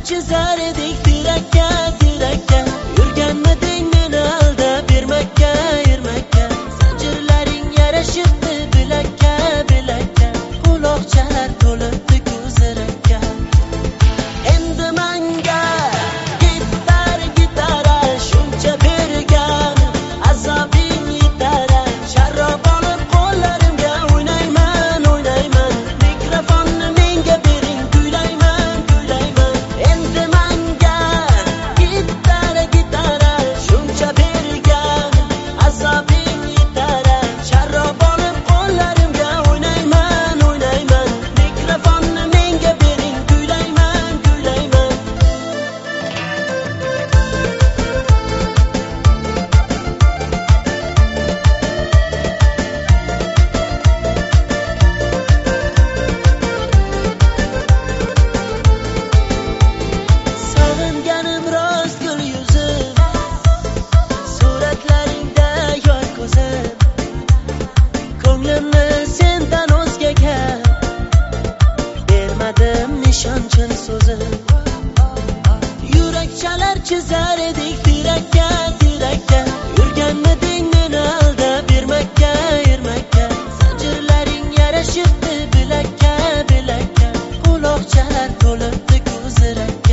chizar edik tirakka tirakka. Yurganmiding meni aldab bermakka ermakka. Zanjirlaring yarashibdi bilakka bilakka. Quloqchalar to'libdi ko'zirakka. Endi menga gitara shuncha bergan azobing yetar. Sharob olib qo'llarimga o'ynayman o'ynayman. Mikrofonni menga bering kuylayman kuylayman. Endi menga gitara shuncha bergan azobing yetar. Sharob olib qo'llarimga o'ynayman o'ynayman. Mikrofonni menga bering kuylayman kuylayman. Sog'inganim rost gul yuzim, suratlaringda yoy ko'zim. Ko'nglimni sendan o'zgaga bermadim nishon chin so'zim. Yurakchalar chizar edik tirakka tirakka. Yurganmiding meni aldab bermakka ermakka. Zanjirlaring yarashibdi bilakka bilakka. Quloqchalar to'libdi ko'zirakka.